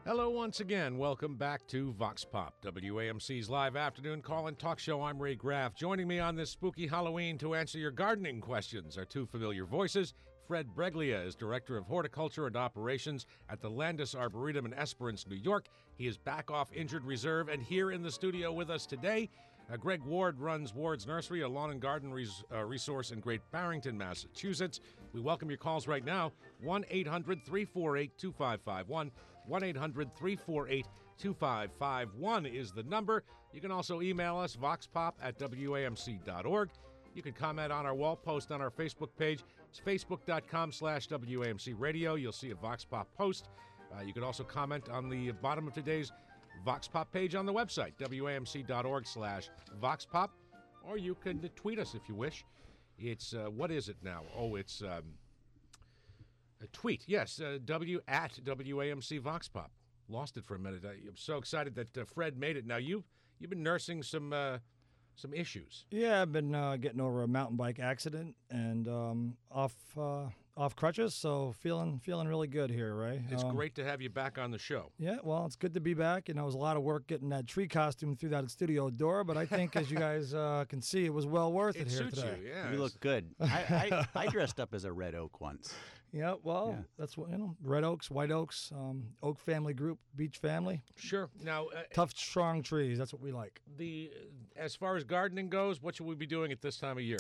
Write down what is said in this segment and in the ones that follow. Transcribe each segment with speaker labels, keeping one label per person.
Speaker 1: Hello once again. Welcome back to Vox Pop, WAMC's live afternoon call-in talk show. I'm Ray Graff. Joining me on this spooky Halloween to answer your gardening questions are two familiar voices. Fred Breglia is Director of Horticulture and Operations at the Landis Arboretum in Esperance, New York. He is back off injured reserve and here in the studio with us today. Greg Ward runs Ward's Nursery, a lawn and garden resource in Great Barrington, Massachusetts. We welcome your calls right now, 1-800-348-2551. 1-800-348-2551 is the number. You can also email us, voxpop@wamc.org. You can comment on our wall post on our Facebook page. It's facebook.com/WAMC Radio. You'll see a Vox Pop post. You can also comment on the bottom of today's Vox Pop page on the website, wamc.org/VoxPop. Or you can tweet us if you wish. It's, what is it now? Oh, it's a tweet. Yes, @WAMC Vox Pop. Lost it for a minute. I'm so excited that Fred made it. Now, you've been nursing some issues.
Speaker 2: Yeah, I've been getting over a mountain bike accident and off crutches, so feeling really good here, Ray.
Speaker 1: It's great to have you back on the show.
Speaker 2: Yeah, well, it's good to be back. You know, it was a lot of work getting that tree costume through that studio door, but I think, as you guys can see, it was well worth it here
Speaker 1: suits
Speaker 2: today.
Speaker 1: You, yeah.
Speaker 3: You look good. I dressed up as a red oak once.
Speaker 2: Yeah, well, that's what, red oaks, white oaks, oak family group, beech family.
Speaker 1: Sure. Now,
Speaker 2: tough, strong trees. That's what we like.
Speaker 1: As far as gardening goes, what should we be doing at this time of year?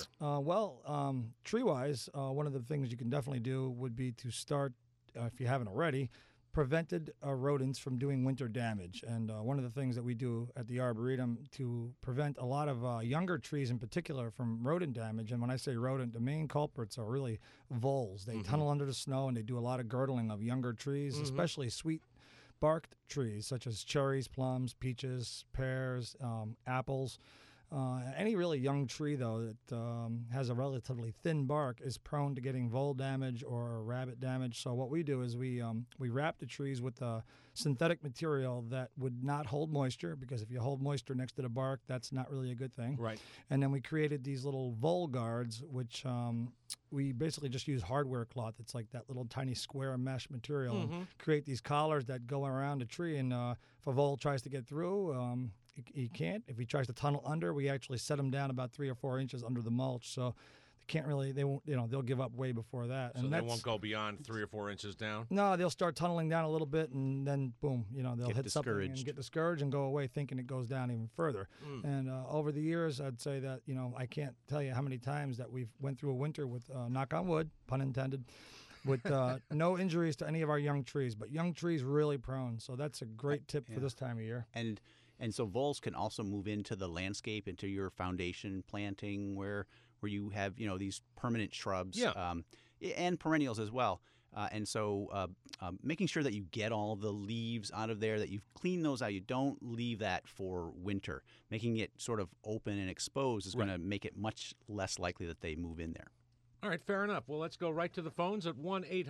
Speaker 2: Tree-wise, one of the things you can definitely do would be to start, if you haven't already, prevented rodents from doing winter damage. And one of the things that we do at the Arboretum to prevent a lot of younger trees in particular from rodent damage, and when I say rodent, the main culprits are really voles. They tunnel under the snow and they do a lot of girdling of younger trees, especially sweet barked trees such as cherries, plums, peaches, pears, apples. Any really young tree, though, that has a relatively thin bark is prone to getting vole damage or rabbit damage. So what we do is we wrap the trees with a synthetic material that would not hold moisture, because if you hold moisture next to the bark, that's not really a good thing.
Speaker 1: Right.
Speaker 2: And then we created these little vole guards, which we basically just use hardware cloth. It's like that little tiny square mesh material. And create these collars that go around a tree, and if a vole tries to get through, he can't. If he tries to tunnel under, we actually set him down about 3 or 4 inches under the mulch. So they can't really, they won't, they'll give up way before that.
Speaker 1: So they won't go beyond 3 or 4 inches down?
Speaker 2: No, they'll start tunneling down a little bit, and then boom, they'll hit something and get discouraged and go away thinking it goes down even further. And over the years, I'd say that, I can't tell you how many times that we've went through a winter with, knock on wood, pun intended, with no injuries to any of our young trees. But young trees really prone, so that's a great tip for this time of year.
Speaker 3: And so voles can also move into the landscape, into your foundation planting where you have, these permanent shrubs and perennials as well. And so making sure that you get all the leaves out of there, that you've cleaned those out. You don't leave that for winter. Making it sort of open and exposed is going to make it much less likely that they move in there.
Speaker 1: All right, fair enough. Well, let's go right to the phones at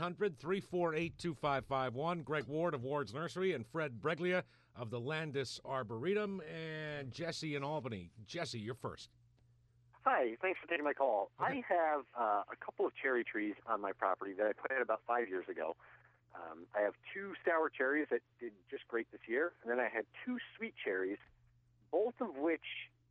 Speaker 1: 1-800-348-2551. Greg Ward of Ward's Nursery and Fred Breglia of the Landis Arboretum, and Jesse in Albany. Jesse, you're first.
Speaker 4: Hi, thanks for taking my call. Okay. I have a couple of cherry trees on my property that I planted about 5 years ago. I have 2 sour cherries that did just great this year, and then I had 2 sweet cherries, both of which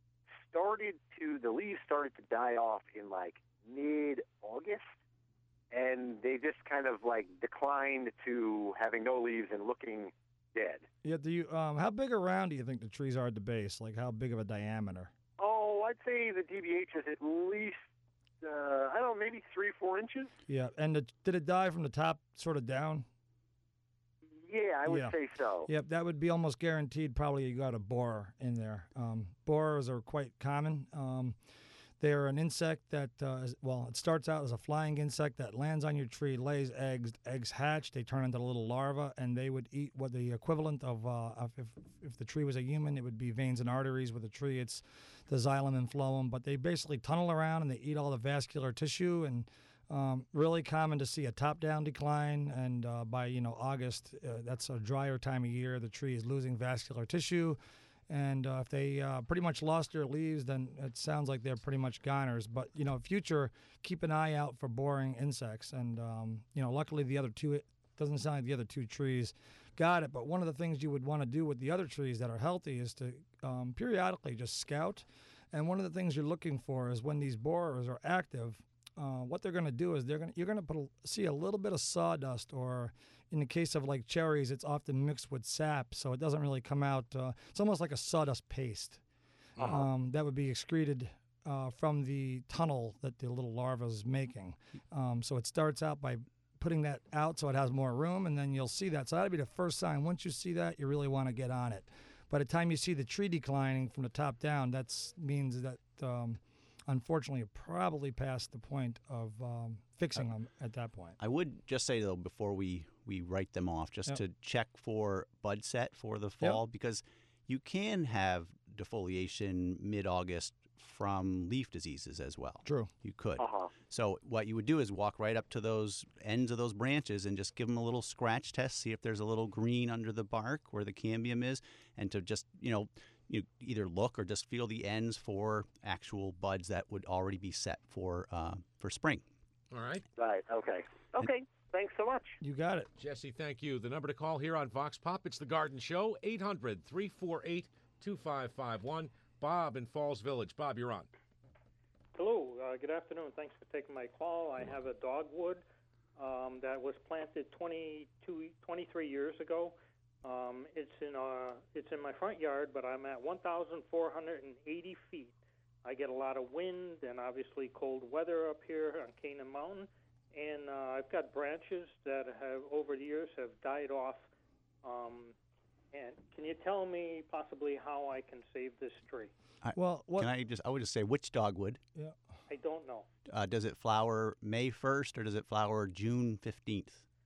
Speaker 4: the leaves started to die off in mid-August, and they just kind of declined to having no leaves and looking dead.
Speaker 2: Yeah. Do you? How big around do you think the trees are at the base? Like how big of a diameter?
Speaker 4: Oh, I'd say the DBH is at least maybe 3-4 inches.
Speaker 2: Yeah. And did it die from the top sort of down?
Speaker 4: Yeah, I would say so.
Speaker 2: Yep, that would be almost guaranteed. Probably you got a borer in there. Borers are quite common. They're an insect that, it starts out as a flying insect that lands on your tree, lays eggs. Eggs hatch, they turn into little larvae, and they would eat what the equivalent of if the tree was a human, it would be veins and arteries. With a tree, it's the xylem and phloem. But they basically tunnel around and they eat all the vascular tissue, and really common to see a top-down decline. And by August, that's a drier time of year. The tree is losing vascular tissue. And if they pretty much lost their leaves, then it sounds like they're pretty much goners. But, future, keep an eye out for boring insects. And, luckily the other two, it doesn't sound like the other 2 trees got it. But one of the things you would want to do with the other trees that are healthy is to periodically just scout. And one of the things you're looking for is when these borers are active, what they're going to do is you're going to see a little bit of sawdust, or in the case of like cherries, it's often mixed with sap, so it doesn't really come out. It's almost like a sawdust paste that would be excreted from the tunnel that the little larva is making. So it starts out by putting that out so it has more room, and then you'll see that. So that'll be the first sign. Once you see that, you really want to get on it. By the time you see the tree declining from the top down, that means that, unfortunately, you're probably past the point of fixing them at that point.
Speaker 3: I would just say, though, before we write them off, just to check for bud set for the fall, because you can have defoliation mid-August from leaf diseases as well.
Speaker 2: True.
Speaker 3: You could. So what you would do is walk right up to those ends of those branches and just give them a little scratch test, see if there's a little green under the bark where the cambium is, and to just, you either look or just feel the ends for actual buds that would already be set for spring.
Speaker 1: All right.
Speaker 4: Right. Okay. Okay. Thanks so much.
Speaker 2: You got it.
Speaker 1: Jesse, thank you. The number to call here on Vox Pop, it's The Garden Show, 800-348-2551. Bob in Falls Village. Bob, you're on.
Speaker 5: Hello. Good afternoon. Thanks for taking my call. I have a dogwood that was planted 23 years ago. It's in my front yard, but I'm at 1,480 feet. I get a lot of wind and obviously cold weather up here on Canaan Mountain, and I've got branches that have over the years have died off. And can you tell me possibly how I can save this tree?
Speaker 3: I would just say, which dogwood?
Speaker 2: Yeah.
Speaker 5: I don't know.
Speaker 3: Does it flower May 1st or does it flower June 15th?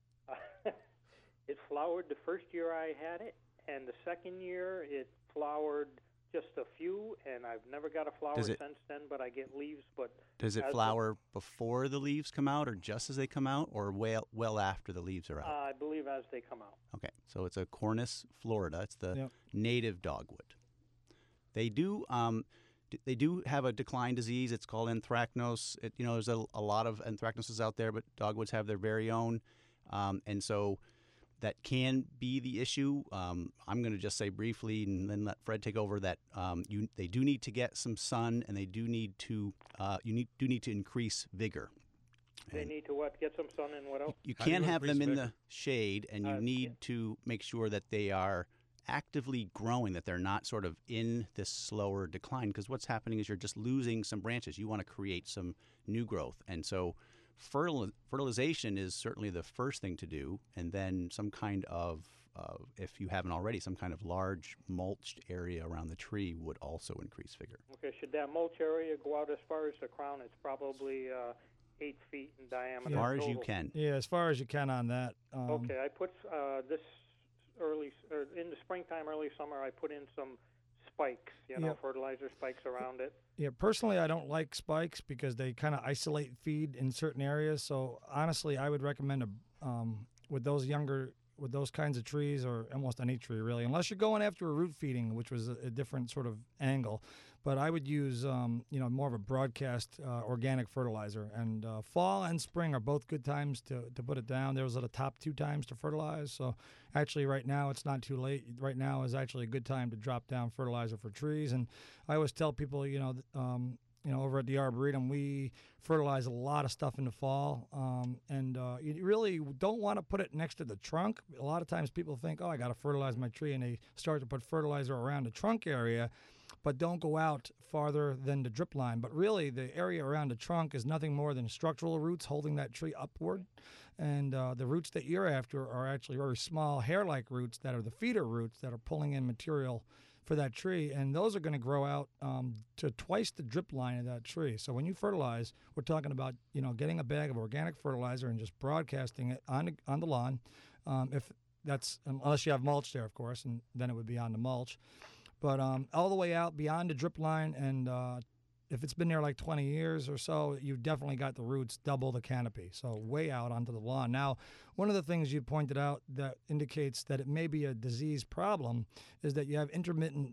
Speaker 5: It flowered the first year I had it, and the second year it flowered just a few, and I've never got a flower since then, but I get leaves. But
Speaker 3: does it flower before the leaves come out, or just as they come out, or well after the leaves are out?
Speaker 5: I believe as they come out.
Speaker 3: Okay, so it's a Cornus florida. It's the native dogwood. They do have a decline disease. It's called anthracnose. There's a lot of anthracnoses out there, but dogwoods have their very own, and so that can be the issue. I'm going to just say briefly, and then let Fred take over, that they do need to get some sun, and they do need to need to increase vigor.
Speaker 5: They need to what? Get some sun and what else?
Speaker 3: You can't have them in the shade, and you need to make sure that they are actively growing, that they're not sort of in this slower decline, because what's happening is you're just losing some branches. You want to create some new growth, and so fertilization is certainly the first thing to do, and then some kind of, if you haven't already, some kind of large mulched area around the tree would also increase vigor.
Speaker 5: Okay, should that mulch area go out as far as the crown? It's probably 8 feet in diameter.
Speaker 3: As far as you can.
Speaker 2: Yeah, as far as you can on that.
Speaker 5: Okay, I put this in the springtime, early summer, I put in some spikes, fertilizer spikes around it.
Speaker 2: Yeah, personally, I don't like spikes because they kind of isolate feed in certain areas. So honestly, I would recommend with those kinds of trees, or almost any tree really, unless you're going after a root feeding, which was a different sort of angle. But I would use more of a broadcast organic fertilizer. And fall and spring are both good times to put it down. Those are the top 2 times to fertilize. So actually right now it's not too late. Right now is actually a good time to drop down fertilizer for trees. And I always tell people, over at the Arboretum, we fertilize a lot of stuff in the fall, and you really don't want to put it next to the trunk. A lot of times people think, I got to fertilize my tree, and they start to put fertilizer around the trunk area, but don't go out farther than the drip line. But really, the area around the trunk is nothing more than structural roots holding that tree upward, and the roots that you're after are actually very small hair-like roots that are the feeder roots that are pulling in material for that tree, and those are going to grow out to twice the drip line of that tree. So when you fertilize, we're talking about getting a bag of organic fertilizer and just broadcasting it on the lawn, unless you have mulch there, of course, and then it would be on the mulch. But all the way out beyond the drip line, and if it's been there like 20 years or so, you've definitely got the roots double the canopy, so way out onto the lawn. Now, one of the things you pointed out that indicates that it may be a disease problem is that you have intermittent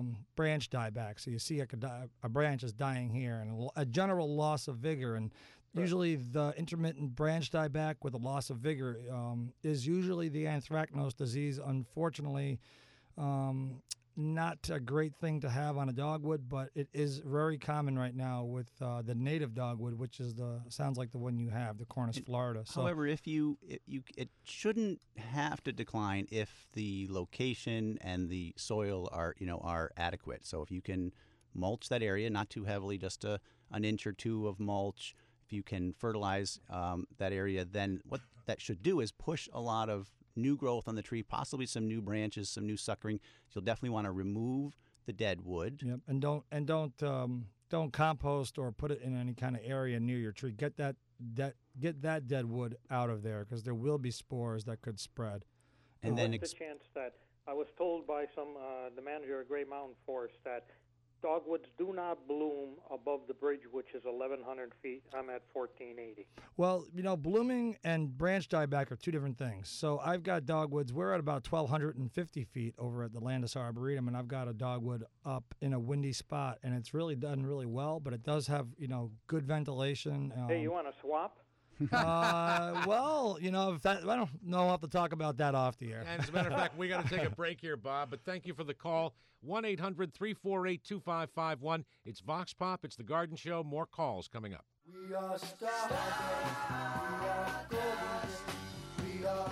Speaker 2: branch dieback. So you see a branch is dying here, and a general loss of vigor, and Usually the intermittent branch dieback with a loss of vigor is usually the anthracnose disease. Unfortunately, not a great thing to have on a dogwood, but it is very common right now with the native dogwood, which is sounds like the one you have, the Cornus florida. So,
Speaker 3: however, it shouldn't have to decline if the location and the soil are adequate. So if you can mulch that area, not too heavily, just an inch or two of mulch. If you can fertilize that area, then what that should do is push a lot of new growth on the tree, possibly some new branches, some new suckering. You'll definitely want to remove the dead wood.
Speaker 2: Yep, and don't compost or put it in any kind of area near your tree. Get that dead wood out of there because there will be spores that could spread.
Speaker 5: And then the chance that I was told by the manager of Gray Mountain Forest that dogwoods do not bloom above the bridge, which is 1,100 feet. I'm at 1,480.
Speaker 2: Well, blooming and branch dieback are two different things. So I've got dogwoods. We're at about 1,250 feet over at the Landis Arboretum, and I've got a dogwood up in a windy spot, and it's really done really well, but it does have, good ventilation.
Speaker 5: Hey, you want to swap?
Speaker 2: Well, if that, I don't know. I'll have to talk about that off the air.
Speaker 1: And as a matter of fact, we got to take a break here, Bob, but thank you for the call. 1-800-348-2551. It's Vox Pop. It's The Garden Show. More calls coming up.
Speaker 6: We are starving. We are golden. We are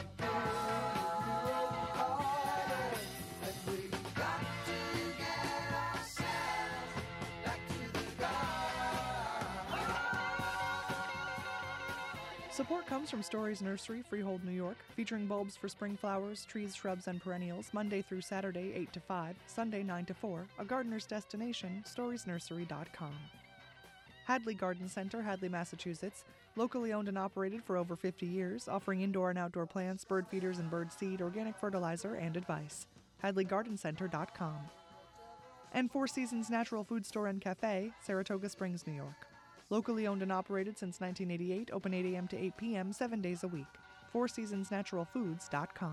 Speaker 7: Support comes from Stories Nursery, Freehold, New York, featuring bulbs for spring flowers, trees, shrubs, and perennials, Monday through Saturday, 8 to 5, Sunday, 9 to 4, a gardener's destination, storiesnursery.com. Hadley Garden Center, Hadley, Massachusetts, locally owned and operated for over 50 years, offering indoor and outdoor plants, bird feeders and bird seed, organic fertilizer, and advice. HadleyGardenCenter.com. And Four Seasons Natural Food Store and Cafe, Saratoga Springs, New York. Locally owned and operated since 1988, open 8 a.m. to 8 p.m., 7 days a week. FourSeasonsNaturalFoods.com.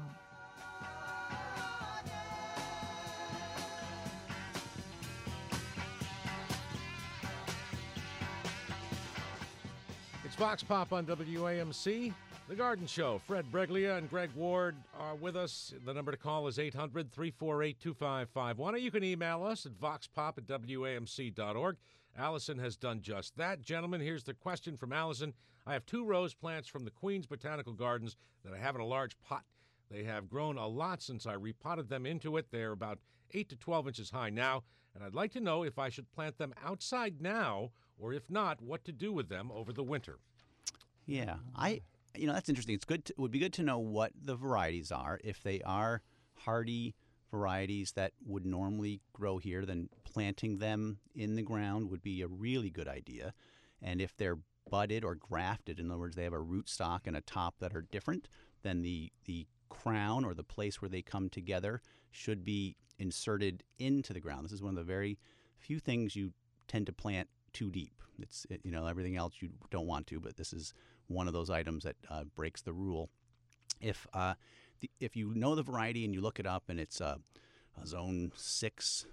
Speaker 1: It's Vox Pop on WAMC. The Garden Show. Fred Breglia and Greg Ward are with us. The number to call is 800-348-2551. Or you can email us at voxpop@wamc.org. Allison has done just that. Gentlemen, here's the question from Allison. I have 2 rose plants from the Queens Botanical Gardens that I have in a large pot. They have grown a lot since I repotted them into it. They're about 8 to 12 inches high now, and I'd like to know if I should plant them outside now, or if not, what to do with them over the winter.
Speaker 3: Yeah, that's interesting. It would be good to know what the varieties are. If they are hardy varieties that would normally grow here, then planting them in the ground would be a really good idea. And if they're budded or grafted, in other words, they have a rootstock and a top that are different, then the crown or the place where they come together should be inserted into the ground. This is one of the very few things you tend to plant too deep. Everything else you don't want to, but this is one of those items that breaks the rule. If you know the variety and you look it up and it's a zone 6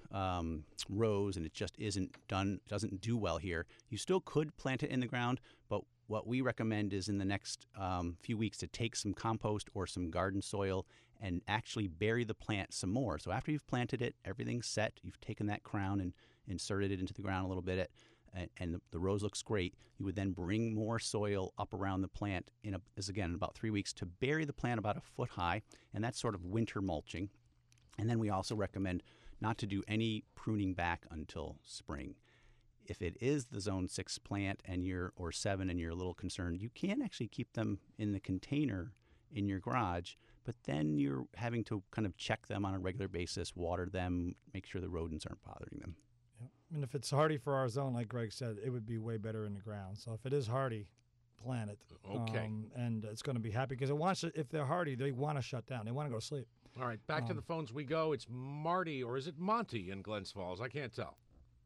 Speaker 3: rose and it just doesn't do well here, you still could plant it in the ground, but what we recommend is in the next few weeks to take some compost or some garden soil and actually bury the plant some more. So after you've planted it, everything's set, you've taken that crown and inserted it into the ground a little bit, and the rose looks great, you would then bring more soil up around the plant in about 3 weeks to bury the plant about a foot high, and that's sort of winter mulching. And then we also recommend not to do any pruning back until spring. If it is the zone 6 plant or 7 and you're a little concerned, you can actually keep them in the container in your garage, but then you're having to kind of check them on a regular basis, water them, make sure the rodents aren't bothering them.
Speaker 2: Yeah. And if it's hardy for our zone, like Greg said, it would be way better in the ground. So if it is hardy, plant it.
Speaker 1: Okay.
Speaker 2: And it's going to be happy because if they're hardy, they want to shut down. They want to go to sleep.
Speaker 1: All right, back to the phones we go. It's Marty, or is it Monty in Glens Falls? I can't tell.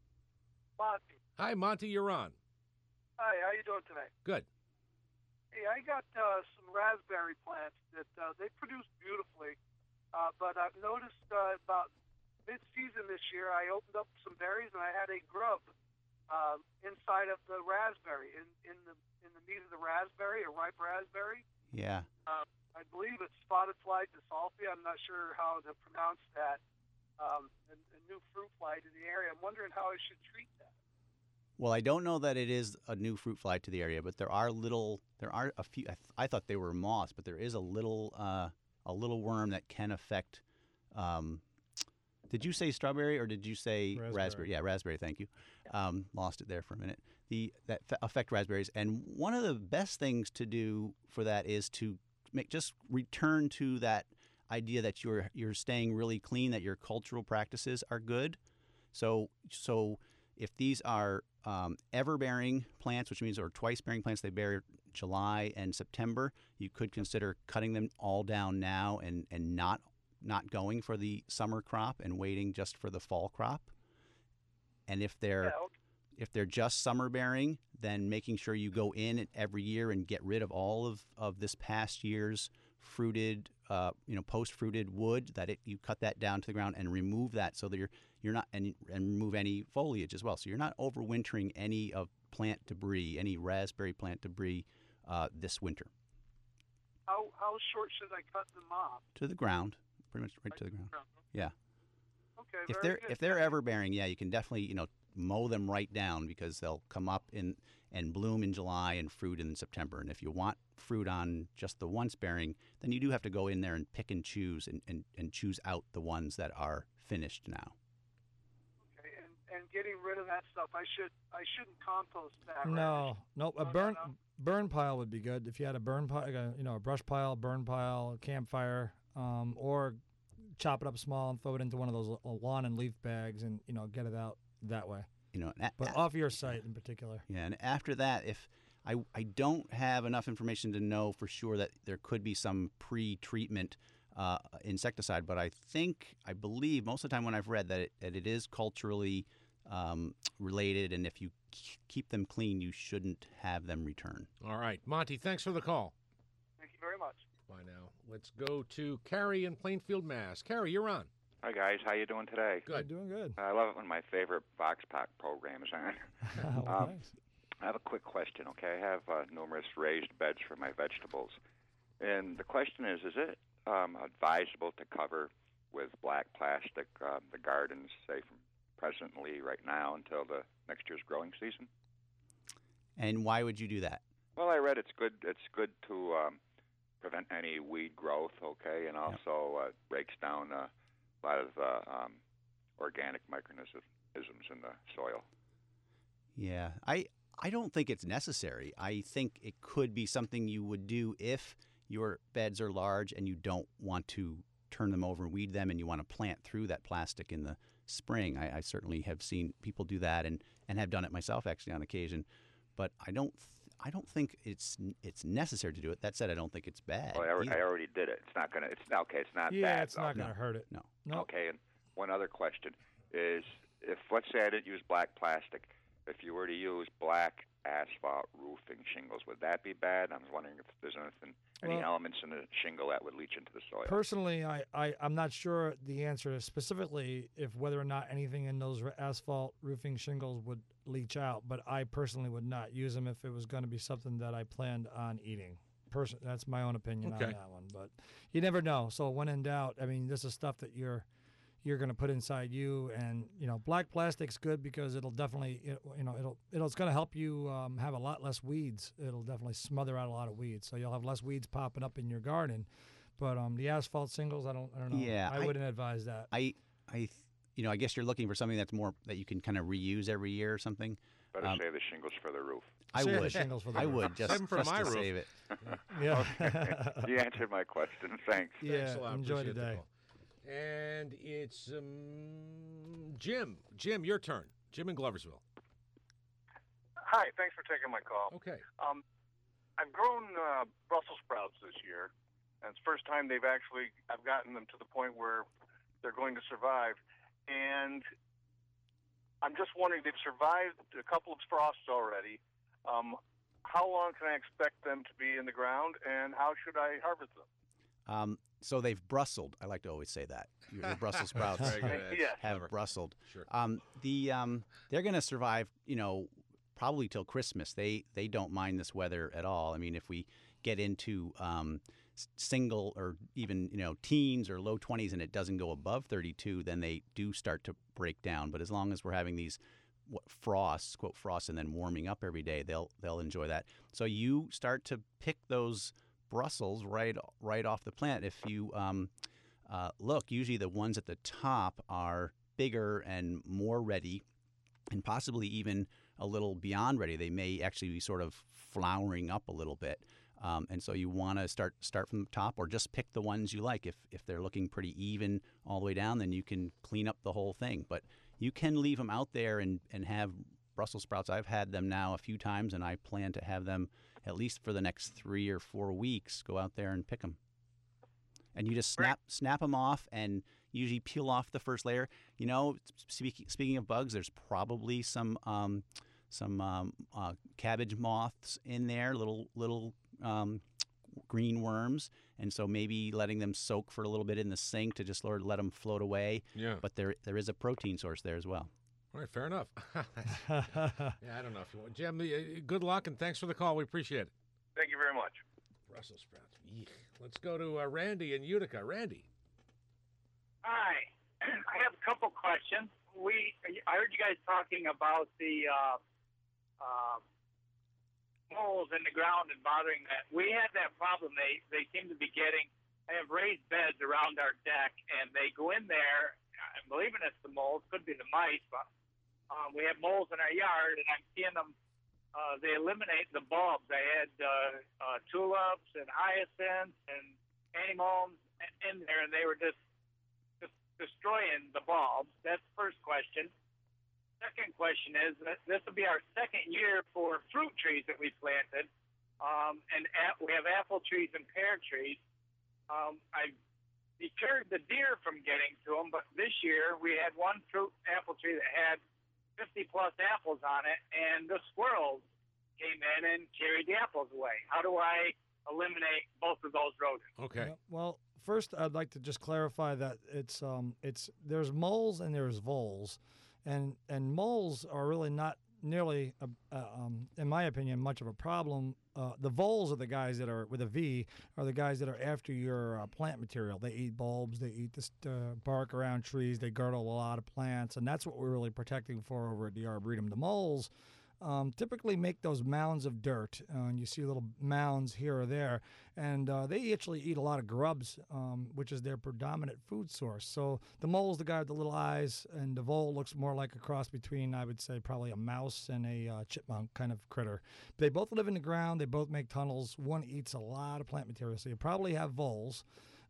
Speaker 8: Monty.
Speaker 1: Hi, Monty, you're on.
Speaker 8: Hi, how you doing today?
Speaker 1: Good.
Speaker 8: Hey, I got some raspberry plants that they produce beautifully, but I've noticed about mid-season this year I opened up some berries and I had a grub inside of the raspberry, in the meat of the raspberry, a ripe raspberry.
Speaker 3: Yeah.
Speaker 8: I believe it's spotted fly Disolfi. I'm not sure how to pronounce that. A new fruit fly to the area. I'm wondering how I should treat that.
Speaker 3: Well, I don't know that it is a new fruit fly to the area, but there are a few. I thought they were moths, but there is a little worm that can affect. Did you say strawberry or did you say raspberry? Yeah, raspberry. Thank you. Lost it there for a minute. That affect raspberries, and one of the best things to do for that is to just return to that idea that you're staying really clean, that your cultural practices are good. So if these are ever-bearing plants, which means or twice-bearing plants, they bear July and September, you could consider cutting them all down now and not going for the summer crop and waiting just for the fall crop. And if they're just summer-bearing, then making sure you go in every year and get rid of all of this past year's fruited, post-fruited wood. You cut that down to the ground and remove that so that you're not and remove any foliage as well. So you're not overwintering any of plant debris, any raspberry plant debris this winter.
Speaker 8: How short should I cut them off?
Speaker 3: To the ground, pretty much right to the ground. Yeah.
Speaker 8: Okay.
Speaker 3: If they're ever bearing, yeah, you can definitely mow them right down because they'll come up and bloom in July and fruit in September. And if you want fruit on just the once bearing, then you do have to go in there and pick and choose and choose out the ones that are finished now.
Speaker 8: Okay, and getting rid of that stuff, I shouldn't compost that.
Speaker 2: No, nope. A burn pile would be good if you had a burn pile, a brush pile, burn pile, a campfire, or chop it up small and throw it into one of those lawn and leaf bags and get it out that way. But off your site in particular.
Speaker 3: Yeah, and after that, if I don't have enough information to know for sure that there could be some pre-treatment insecticide, but I believe most of the time when I've read that it is culturally related, and if you keep them clean, you shouldn't have them return.
Speaker 1: All right. Monty, thanks for the call.
Speaker 8: Thank you very much.
Speaker 1: Bye now. Let's go to Carrie in Plainfield, Mass. Carrie, you're on.
Speaker 9: Hi, guys. How you doing today?
Speaker 1: Good.
Speaker 2: Doing good.
Speaker 9: I love it when my favorite Vox Pop program is on.
Speaker 2: Nice.
Speaker 9: I have a quick question, okay? I have numerous raised beds for my vegetables. And the question is it advisable to cover with black plastic the gardens, say, from presently right now until the next year's growing season?
Speaker 3: And why would you do that?
Speaker 9: Well, I read it's good to prevent any weed growth, okay, and also breaks down a lot of organic microorganisms in the soil.
Speaker 3: Yeah, I don't think it's necessary. I think it could be something you would do if your beds are large and you don't want to turn them over and weed them and you want to plant through that plastic in the spring. I certainly have seen people do that and have done it myself actually on occasion. But I don't think it's necessary to do it. That said, I don't think it's bad.
Speaker 9: Well, I already did it. It's not gonna. It's okay. It's not bad.
Speaker 2: Yeah, it's not gonna hurt it.
Speaker 3: No.
Speaker 9: Okay. And one other question is, if let's say I didn't use black plastic, if you were to use black asphalt roofing shingles, would that be bad? I was wondering if there's any elements in the shingle that would leach into the soil.
Speaker 2: Personally, I'm not sure the answer specifically if whether or not anything in those asphalt roofing shingles would leach out, but I personally would not use them if it was going to be something that I planned on eating. That's my own opinion on that one, but you never know. So when in doubt, I mean, this is stuff that you're going to put inside you, and black plastic's good because it'll definitely it's going to help you have a lot less weeds. It'll definitely smother out a lot of weeds, so you'll have less weeds popping up in your garden. But the asphalt shingles, I don't know.
Speaker 3: Yeah,
Speaker 2: I wouldn't advise that.
Speaker 3: I guess you're looking for something that's more that you can kind of reuse every year or something.
Speaker 9: Better save the shingles for the roof.
Speaker 3: I
Speaker 2: Save
Speaker 3: would.
Speaker 2: the shingles for the
Speaker 3: I
Speaker 2: roof.
Speaker 3: would just
Speaker 1: for my
Speaker 3: to
Speaker 1: roof.
Speaker 3: save it.
Speaker 2: Yeah.
Speaker 9: You answered my question. Thanks.
Speaker 2: Yeah.
Speaker 1: Thanks a lot.
Speaker 2: Enjoy
Speaker 1: Appreciate
Speaker 2: the day.
Speaker 1: call. And it's Jim. Jim, your turn. Jim in Gloversville.
Speaker 10: Hi, thanks for taking my call.
Speaker 1: Okay.
Speaker 10: I've grown Brussels sprouts this year, and it's the first time I've gotten them to the point where they're going to survive. And I'm just wondering, they've survived a couple of frosts already. How long can I expect them to be in the ground, and how should I harvest them?
Speaker 3: So they've Brusseled. I like to always say that. Your Brussels sprouts have Brusseled.
Speaker 1: Sure.
Speaker 3: They're going to survive, probably till Christmas. They don't mind this weather at all. I mean, if we get into single or even teens or low 20s and it doesn't go above 32, then they do start to break down. But as long as we're having these frosts, quote frosts, and then warming up every day, they'll enjoy that. So you start to pick those Brussels right off the plant. If you look, usually the ones at the top are bigger and more ready, and possibly even a little beyond ready. They may actually be sort of flowering up a little bit. And so you want to start from the top, or just pick the ones you like. If they're looking pretty even all the way down, then you can clean up the whole thing. But you can leave them out there and have Brussels sprouts. I've had them now a few times, and I plan to have them at least for the next 3 or 4 weeks. Go out there and pick them. And you just snap them off and usually peel off the first layer. Speaking of bugs, there's probably some cabbage moths in there, little green worms, and so maybe letting them soak for a little bit in the sink to just let them float away.
Speaker 1: Yeah.
Speaker 3: But there is a protein source there as well.
Speaker 1: All right, fair enough. Yeah, I don't know if you want. Jim, good luck, and thanks for the call. We appreciate it.
Speaker 10: Thank you very much.
Speaker 1: Brussels sprouts. Eek. Let's go to Randy in Utica. Randy.
Speaker 11: Hi. I have a couple questions. I heard you guys talking about the moles in the ground and bothering that. We have that problem. They seem to be getting. I have raised beds around our deck, and they go in there. I'm believing it's the moles. Could be the mice, but we have moles in our yard, and I'm seeing them. They eliminate the bulbs. I had tulips and hyacinths and anemones in there, and they were just destroying the bulbs. That's the first question. Second question is that this will be our second year for fruit trees that we planted, and we have apple trees and pear trees. I deterred the deer from getting to them, but this year we had one fruit apple tree that had 50-plus apples on it, and the squirrels came in and carried the apples away. How do I eliminate both of those rodents?
Speaker 1: Okay.
Speaker 2: Well, first I'd like to just clarify that it's there's moles and there's voles, and moles are really not nearly, in my opinion, much of a problem. The voles are the guys that are, with a V, are the guys that are after your plant material. They eat bulbs, they eat the bark around trees, they girdle a lot of plants, and that's what we're really protecting for over at the Arboretum. The moles typically make those mounds of dirt, and you see little mounds here or there, and they actually eat a lot of grubs, which is their predominant food source. So the mole's the guy with the little eyes, and the vole looks more like a cross between, I would say, probably a mouse and a chipmunk kind of critter. They both live in the ground, they both make tunnels. One eats a lot of plant material, so you probably have voles.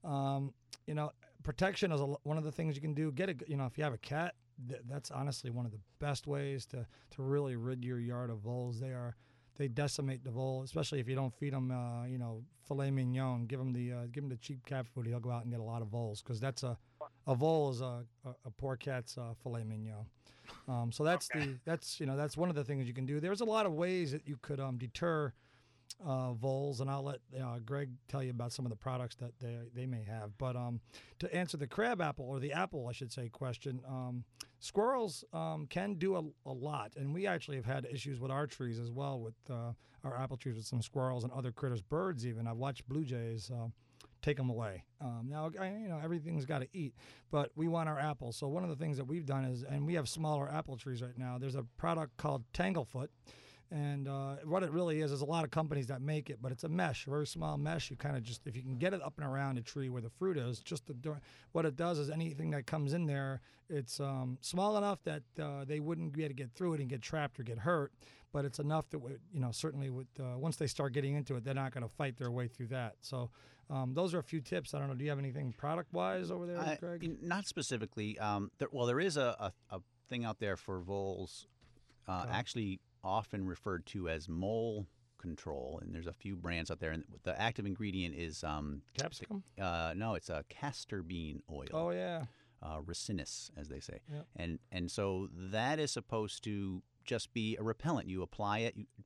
Speaker 2: Protection is one of the things you can do. If you have a cat, that's honestly one of the best ways to really rid your yard of voles. They decimate the vole, especially if you don't feed them, filet mignon. Give them the cheap cat food. He'll go out and get a lot of voles, because that's a vole is a poor cat's filet mignon. So that's that's one of the things you can do. There's a lot of ways that you could deter voles, and I'll let Greg tell you about some of the products that they may have. But to answer the crab apple, or the apple, I should say, question, squirrels can do a lot, and we actually have had issues with our trees as well, with our apple trees, with some squirrels and other critters, birds even. I've watched blue jays take them away. Now, everything's got to eat, but we want our apples. So one of the things that we've done is, and we have smaller apple trees right now, there's a product called Tanglefoot. And what it really is a lot of companies that make it, but it's a mesh, a very small mesh. You kind of just, if you can get it up and around a tree where the fruit is, what it does is anything that comes in there, it's small enough that they wouldn't be able to get through it and get trapped or get hurt, but it's enough that, certainly once they start getting into it, they're not going to fight their way through that. So those are a few tips. I don't know, do you have anything product-wise over there, Greg?
Speaker 3: Not specifically. There is a thing out there for voles, actually often referred to as mole control, and there's a few brands out there, and the active ingredient is
Speaker 2: capsicum.
Speaker 3: No, it's a castor bean oil.
Speaker 2: Oh yeah,
Speaker 3: ricinus, as they say.
Speaker 2: Yep.
Speaker 3: And so that is supposed to just be a repellent. You apply it by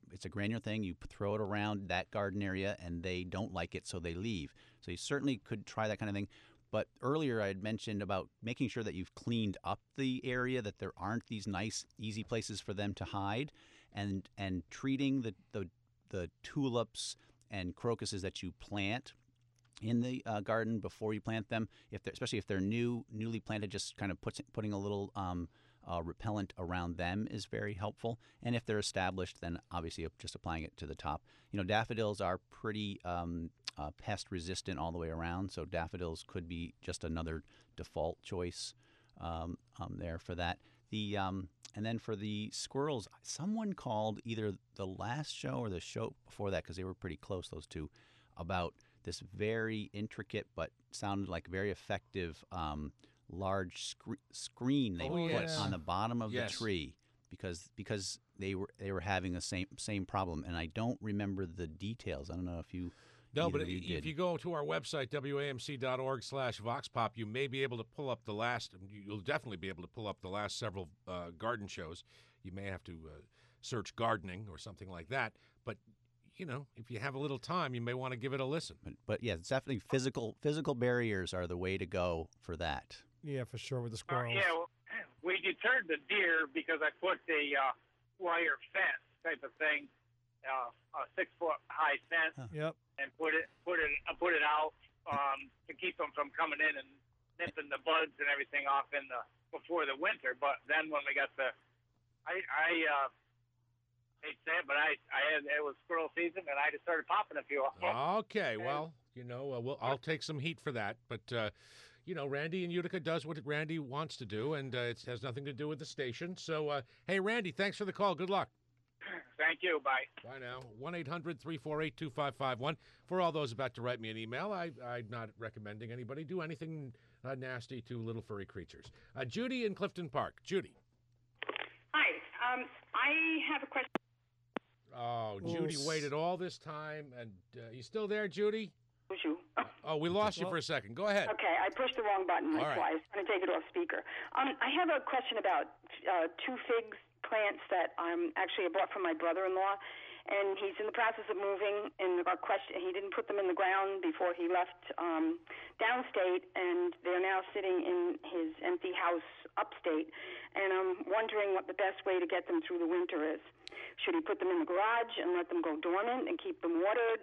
Speaker 3: it's a granular thing. You throw it around that garden area, and they don't like it, so they leave. So you certainly could try that kind of thing. But earlier I had mentioned about making sure that you've cleaned up the area, that there aren't these nice, easy places for them to hide, and treating the tulips and crocuses that you plant in the garden before you plant them, especially if they're newly planted, just kind of putting a little repellent around them is very helpful. And if they're established, then obviously just applying it to the top. Daffodils are pretty pest resistant all the way around, so daffodils could be just another default choice there for that. And then for the squirrels, someone called either the last show or the show before that, because they were pretty close, those two, about this very intricate but sounded like very effective large screen they put on the bottom of the tree because they were having the same problem, and I don't remember the details. I don't know if you.
Speaker 1: No, but if you go to our website, wamc.org/voxpop, you may be able to pull up you'll definitely be able to pull up the last several garden shows. You may have to search gardening or something like that. But, if you have a little time, you may want to give it a listen.
Speaker 3: But yeah, it's definitely physical barriers are the way to go for that.
Speaker 2: Yeah, for sure, with the squirrels.
Speaker 11: We deterred the deer because I put a wire fence type of thing, a 6-foot high fence.
Speaker 2: Yep.
Speaker 11: And put it out to keep them from coming in and nipping the buds and everything off before the winter. But then when we got I hate to say it, but it was squirrel season, and I just started popping a few off.
Speaker 1: Okay, well, I'll take some heat for that, but. Randy in Utica does what Randy wants to do, and it has nothing to do with the station. So, hey, Randy, thanks for the call. Good luck.
Speaker 11: Thank you. Bye.
Speaker 1: Bye now. 1-800-348-2551. For all those about to write me an email, I'm not recommending anybody do anything nasty to little furry creatures. Judy in Clifton Park. Judy.
Speaker 12: Hi. I have a question.
Speaker 1: Oh, Judy waited all this time, and you still there, Judy? Oh, we lost you for a second. Go ahead.
Speaker 12: Okay, I pushed the wrong button. That's why I was trying to take it off speaker. I have a question about 2 fig plants that I bought from my brother-in-law, and he's in the process of moving. And our question, he didn't put them in the ground before he left downstate, and they're now sitting in his empty house upstate. And I'm wondering what the best way to get them through the winter is. Should he put them in the garage and let them go dormant and keep them watered?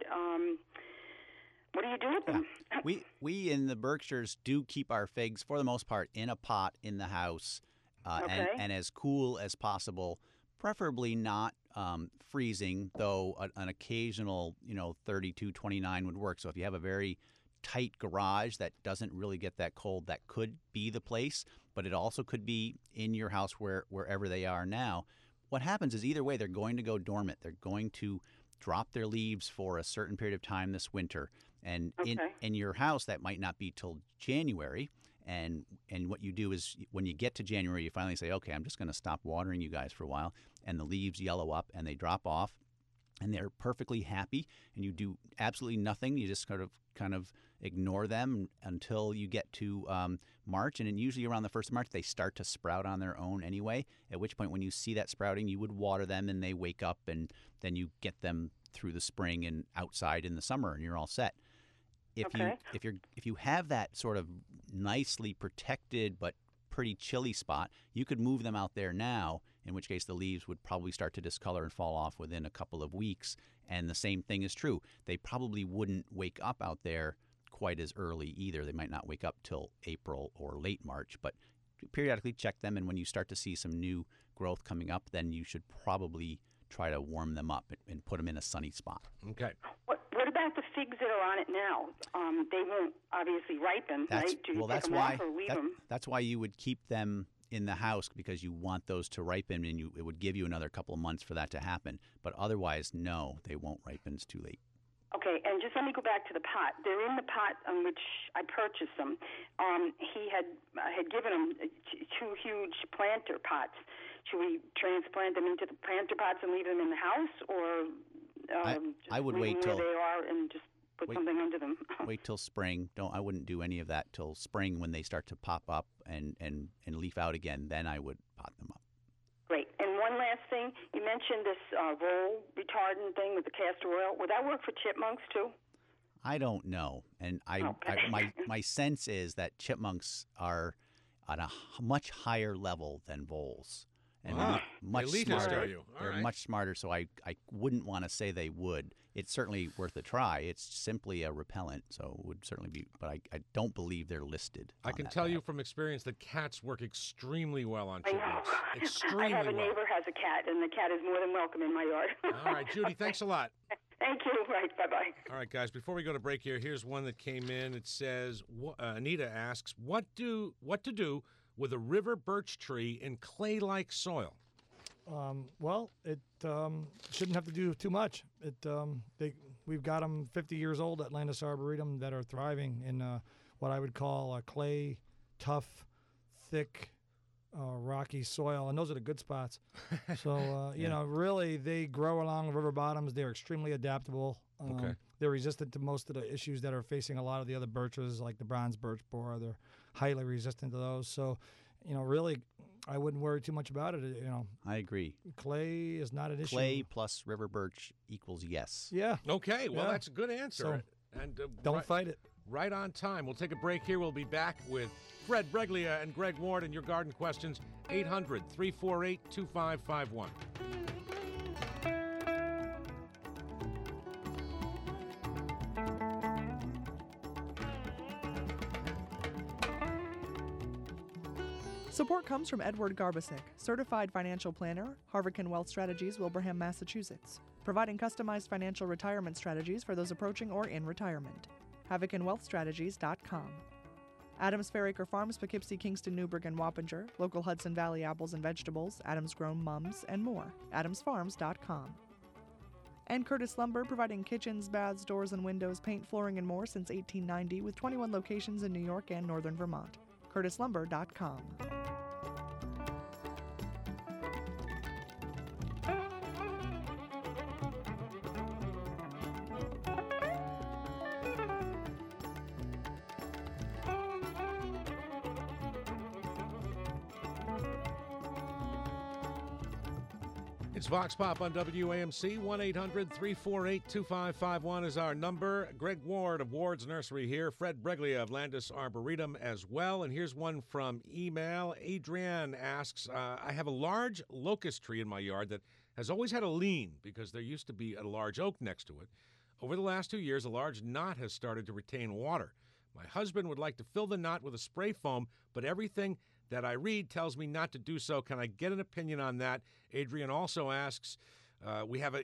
Speaker 12: What do you do with them?
Speaker 3: We in the Berkshires do keep our figs, for the most part, in a pot in the house and as cool as possible, preferably not freezing, though an occasional 32, 29 would work. So if you have a very tight garage that doesn't really get that cold, that could be the place, but it also could be in your house wherever they are now. What happens is either way, they're going to go dormant. They're going to drop their leaves for a certain period of time this winter. And in your house, that might not be till January. And what you do is when you get to January, you finally say, okay, I'm just going to stop watering you guys for a while. And the leaves yellow up and they drop off. And they're perfectly happy. And you do absolutely nothing. You just kind of ignore them until you get to March. And then usually around the 1st of March, they start to sprout on their own anyway. At which point, when you see that sprouting, you would water them and they wake up. And then you get them through the spring and outside in the summer, and you're all set. If you have that sort of nicely protected but pretty chilly spot, you could move them out there now, in which case the leaves would probably start to discolor and fall off within a couple of weeks. And the same thing is true. They probably wouldn't wake up out there quite as early either. They might not wake up till April or late March, but periodically check them, and when you start to see some new growth coming up, then you should probably try to warm them up and put them in a sunny spot.
Speaker 1: Okay.
Speaker 12: What about the figs that are on it now? They won't obviously ripen, right? Do you pick them off or leave them?
Speaker 3: That's why you would keep them in the house, because you want those to ripen, and it would give you another couple of months for that to happen. But otherwise, no, they won't ripen. It's too late.
Speaker 12: Okay, and just let me go back to the pot. They're in the pot on which I purchased them. He had given them 2 huge planter pots. Should we transplant them into the planter pots and leave them in the house, or
Speaker 3: I would
Speaker 12: leave
Speaker 3: wait
Speaker 12: them
Speaker 3: till
Speaker 12: where they are and just put something under them?
Speaker 3: Wait till spring. I wouldn't do any of that till spring, when they start to pop up and leaf out again. Then I would pot them up.
Speaker 12: Great. And one last thing. You mentioned this roll retardant thing with the castor oil. Would that work for chipmunks too?
Speaker 3: I don't know, and my sense is that chipmunks are on a much higher level than voles, and much smarter. They're much smarter, so I wouldn't want to say they would. It's certainly worth a try. It's simply a repellent, so it would certainly be. But I don't believe they're listed.
Speaker 1: I can tell you from experience that cats work extremely well on chipmunks. Extremely
Speaker 12: I have a neighbor has a cat, and the cat is more than welcome in my yard.
Speaker 1: All right, Judy, thanks a lot.
Speaker 12: Thank you. Right, bye-bye.
Speaker 1: All right, guys, before we go to break here's one that came in. It says, Anita asks, what to do with a river birch tree in clay-like soil?
Speaker 2: Well, it shouldn't have to do too much. We've got them 50 years old at Landis Arboretum that are thriving in what I would call a clay, tough, thick, rocky soil, and those are the good spots. So, you know, really, they grow along river bottoms. They're extremely adaptable.
Speaker 1: Okay.
Speaker 2: They're resistant to most of the issues that are facing a lot of the other birches, like the bronze birch borer. They're highly resistant to those. So, you know, really, I wouldn't worry too much about it. You know,
Speaker 3: I agree.
Speaker 2: Clay is not an issue.
Speaker 3: Clay plus river birch equals yes.
Speaker 2: Yeah.
Speaker 1: Okay. Well, that's a good answer.
Speaker 2: So,
Speaker 1: and
Speaker 2: don't fight it.
Speaker 1: Right on time. We'll take a break here. We'll be back with Fred Breglia and Greg Ward and your garden questions. 800-348-2551.
Speaker 7: Support comes from Edward Garbisick, certified financial planner, Harvican Wealth Strategies, Wilbraham, Massachusetts, providing customized financial retirement strategies for those approaching or in retirement. HarvicanWealthStrategies.com. Adams Fairacre Farms, Poughkeepsie, Kingston, Newburgh, and Wappinger, local Hudson Valley apples and vegetables, Adams Grown Mums, and more. AdamsFarms.com. And Curtis Lumber, providing kitchens, baths, doors, and windows, paint, flooring, and more since 1890 with 21 locations in New York and northern Vermont. CurtisLumber.com.
Speaker 1: It's Vox Pop on WAMC. 1-800-348-2551 is our number. Greg Ward of Ward's Nursery here. Fred Breglia of Landis Arboretum as well. And here's one from email. Adrienne asks, I have a large locust tree in my yard that has always had a lean because there used to be a large oak next to it. Over the last 2 years, a large knot has started to retain water. My husband would like to fill the knot with a spray foam, but everything that I read tells me not to do so. Can I get an opinion on that? Adrian also asks, we have a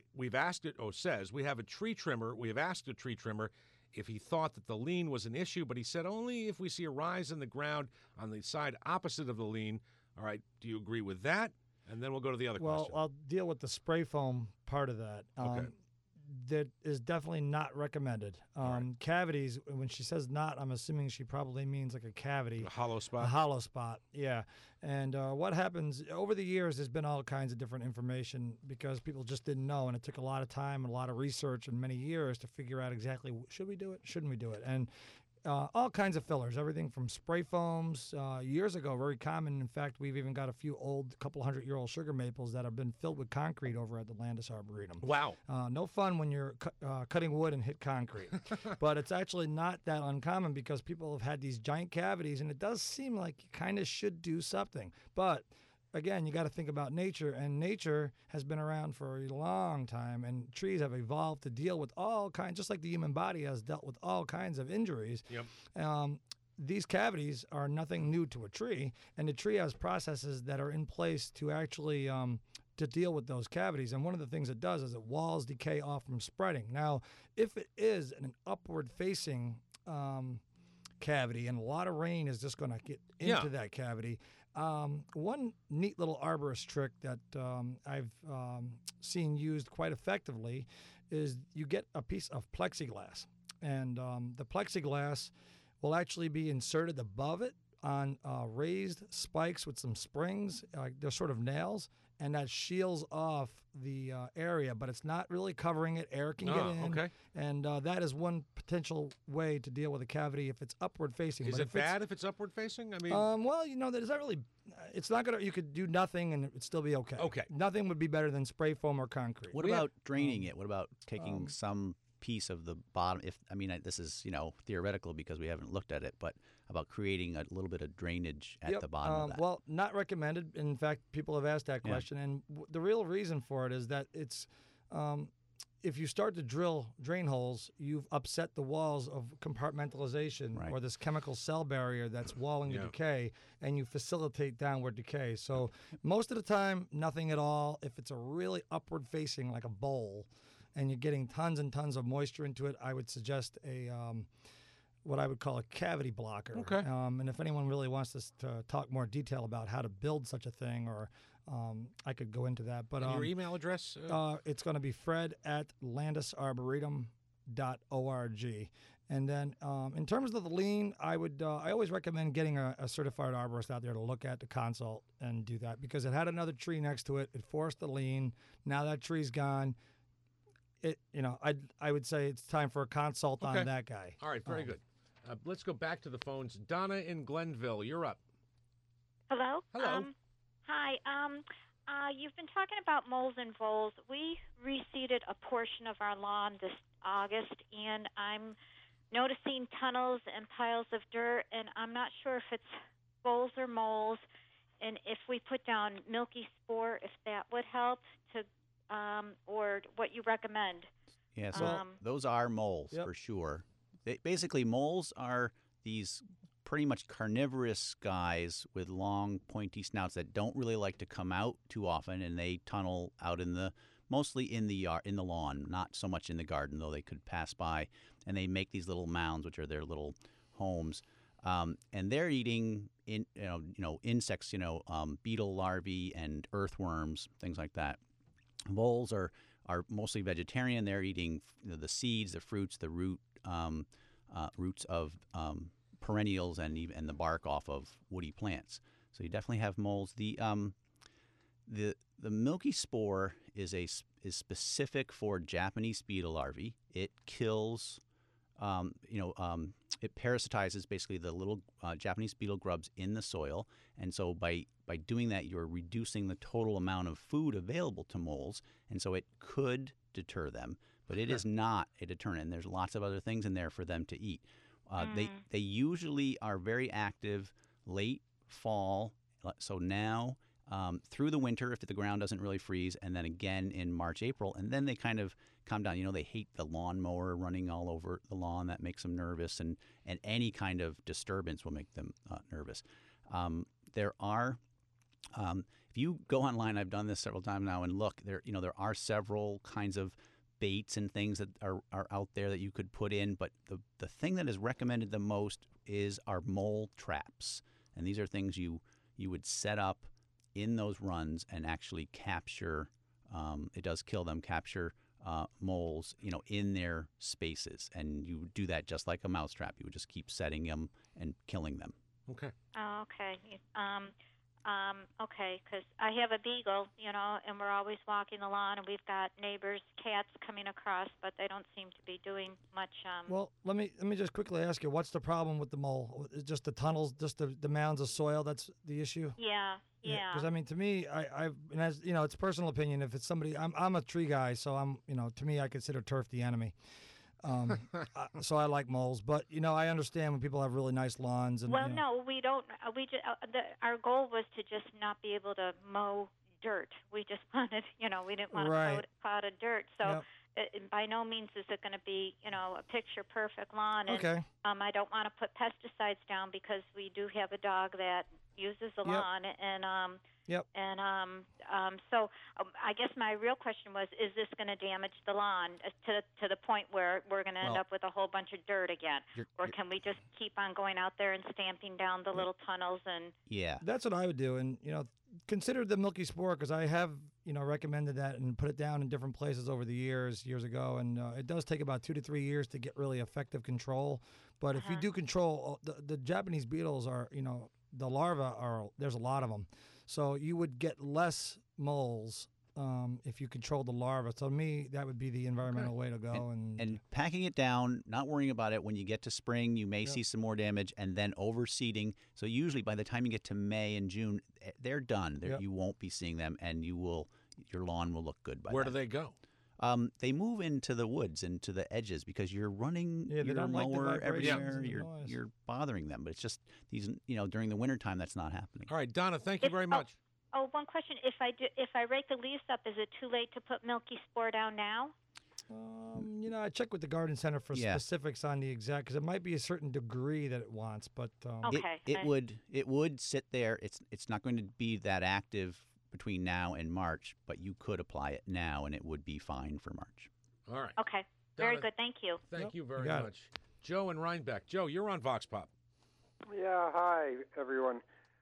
Speaker 1: tree trimmer. We have asked a tree trimmer if he thought that the lean was an issue, but he said only if we see a rise in the ground on the side opposite of the lean. All right, do you agree with that? And then we'll go to the other question.
Speaker 2: Well, I'll deal with the spray foam part of that.
Speaker 1: Okay.
Speaker 2: That is definitely not recommended. Cavities, when she says not, I'm assuming she probably means like a cavity.
Speaker 1: A hollow spot?
Speaker 2: A hollow spot, yeah. And what happens, over the years, there's been all kinds of different information because people just didn't know, and it took a lot of time and a lot of research and many years to figure out exactly, should we do it, shouldn't we do it? And all kinds of fillers, everything from spray foams. Years ago, very common. In fact, we've even got a few old, couple 100-year-old sugar maples that have been filled with concrete over at the Landis Arboretum.
Speaker 1: Wow.
Speaker 2: No fun when you're cutting wood and hit concrete. But it's actually not that uncommon because people have had these giant cavities, and it does seem like you kind of should do something. But again, you got to think about nature, and nature has been around for a long time, and trees have evolved to deal with all kinds, just like the human body has dealt with all kinds of injuries.
Speaker 1: Yep.
Speaker 2: These cavities are nothing new to a tree, and the tree has processes that are in place to actually to deal with those cavities. And one of the things it does is it walls decay off from spreading. Now, if it is an upward-facing cavity and a lot of rain is just going to get into that cavity, one neat little arborist trick that I've seen used quite effectively is you get a piece of plexiglass, and the plexiglass will actually be inserted above it on raised spikes with some springs. They're sort of nails, and that shields off the area, but it's not really covering it. Air can get in.
Speaker 1: Okay.
Speaker 2: And that is one potential way to deal with a cavity if it's upward facing.
Speaker 1: Is
Speaker 2: but
Speaker 1: it bad if it's upward facing? I mean,
Speaker 2: well, there's not really. It's not gonna. You could do nothing and it'd still be okay.
Speaker 1: Okay.
Speaker 2: Nothing would be better than spray foam or concrete.
Speaker 3: What about draining it? What about taking some piece of the bottom? This is theoretical because we haven't looked at it, but about creating a little bit of drainage at the bottom of that.
Speaker 2: Well, not recommended. In fact, people have asked that question, and the real reason for it is that it's. If you start to drill drain holes, you've upset the walls of compartmentalization or this chemical cell barrier that's walling the decay, and you facilitate downward decay. So most of the time, nothing at all. If it's a really upward facing, like a bowl, and you're getting tons and tons of moisture into it, I would suggest what I would call a cavity blocker.
Speaker 1: Okay.
Speaker 2: And if anyone really wants to talk more detail about how to build such a thing, or I could go into that. But
Speaker 1: your email address?
Speaker 2: It's going to be fred@landisarboretum.org. And then in terms of the lien, I always recommend getting a certified arborist out there to look at the consult and do that, because it had another tree next to it. It forced the lien. Now that tree's gone. I would say it's time for a consult on that guy.
Speaker 1: All right, very good. Let's go back to the phones. Donna in Glenville, you're up.
Speaker 13: Hello?
Speaker 1: Hello.
Speaker 13: Hi. You've been talking about moles and voles. We reseeded a portion of our lawn this August, and I'm noticing tunnels and piles of dirt, and I'm not sure if it's voles or moles, and if we put down milky spore, if that would help or what you recommend.
Speaker 3: Yeah, so those are moles for sure. Basically, moles are these pretty much carnivorous guys with long, pointy snouts that don't really like to come out too often, and they tunnel out mostly in the yard, in the lawn, not so much in the garden, though they could pass by, and they make these little mounds, which are their little homes, and they're eating insects, beetle larvae and earthworms, things like that. Voles are mostly vegetarian. They're eating the seeds, the fruits, the roots of perennials and the bark off of woody plants. So you definitely have moles. The milky spore is specific for Japanese beetle larvae. It kills. It parasitizes basically the little Japanese beetle grubs in the soil, and so by doing that, you're reducing the total amount of food available to moles, and so it could deter them, but it is not a deterrent. And there's lots of other things in there for them to eat. They usually are very active late fall, so now through the winter if the ground doesn't really freeze, and then again in March, April, and then they kind of calm down. They hate the lawnmower running all over the lawn. That makes them nervous, and any kind of disturbance will make them nervous. There are, if you go online, I've done this several times now, and look, there are several kinds of baits and things that are out there that you could put in, but the thing that is recommended the most are mole traps, and these are things you would set up in those runs and actually capture. It does kill them. Capture moles, in their spaces, and you do that just like a mousetrap. You would just keep setting them and killing them.
Speaker 1: Okay.
Speaker 13: Oh, okay. Okay, because I have a beagle, and we're always walking the lawn, and we've got neighbors' cats coming across, but they don't seem to be doing much.
Speaker 2: Well, let me just quickly ask you, what's the problem with the mole? Just the tunnels, just the mounds of soil? That's the issue.
Speaker 13: Yeah.
Speaker 2: Because to me, and as it's personal opinion. If it's somebody, I'm a tree guy, so to me, I consider turf the enemy. So I like moles, but I understand when people have really nice lawns. And
Speaker 13: no, we don't. We just our goal was to just not be able to mow dirt. We just wanted, we didn't want to cloud of dirt. So by no means is it going to be, a picture perfect lawn. And,
Speaker 2: okay.
Speaker 13: I don't want to put pesticides down because we do have a dog that uses the
Speaker 2: Yep.
Speaker 13: lawn, and
Speaker 2: Yep.
Speaker 13: and so I guess my real question was, is this going to damage the lawn to the point where we're going to end
Speaker 3: Well,
Speaker 13: up with a whole bunch of dirt again, or can we just keep on going out there and stamping down the little tunnels and?
Speaker 3: Yeah.
Speaker 2: That's what I would do, and consider the Milky Spore, because I have recommended that and put it down in different places over the years ago, and it does take about 2 to 3 years to get really effective control. But if you do control the Japanese beetles, are the larvae there's a lot of them, so you would get less moles if you control the larvae. So to me, that would be the environmental way to go.
Speaker 3: And packing it down, not worrying about it. When you get to spring, you may see some more damage, and then overseeding. So usually by the time you get to May and June, they're done. You won't be seeing them, and your lawn will look good by then.
Speaker 1: Where do they go?
Speaker 3: They move into the woods, into the edges, because you're running your mower everywhere. You're bothering them, but it's just these. During the wintertime, that's not happening.
Speaker 1: All right, Donna, thank you very much.
Speaker 13: Oh, one question: if I rake the leaves up, is it too late to put Milky Spore down now?
Speaker 2: I check with the garden center for specifics on the exact, because it might be a certain degree that it wants, but
Speaker 3: it would sit there. It's not going to be that active between now and March, but you could apply it now, and it would be fine for March.
Speaker 1: All right.
Speaker 13: Okay. Very good. Thank you.
Speaker 1: Thank you very much. Joe and Rhinebeck. Joe, you're on Vox Pop.
Speaker 14: Yeah, hi, everyone.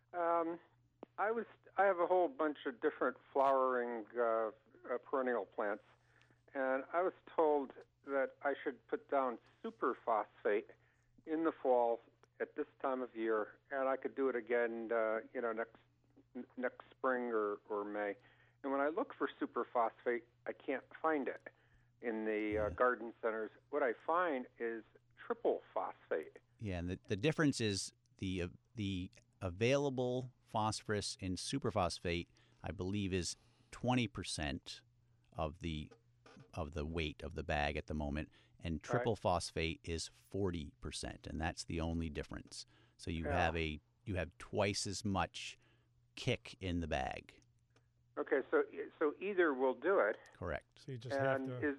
Speaker 14: I have a whole bunch of different flowering perennial plants, and I was told that I should put down superphosphate in the fall at this time of year, and I could do it again, next spring or May. And when I look for superphosphate, I can't find it in the garden centers. What I find is triple phosphate.
Speaker 3: Yeah, and the difference is the available phosphorus in superphosphate, I believe, is 20% of the weight of the bag at the moment, and triple phosphate is 40%, and that's the only difference. So you have twice as much kick in the bag.
Speaker 14: Okay, so either will do it.
Speaker 3: Correct.
Speaker 2: So you just have to.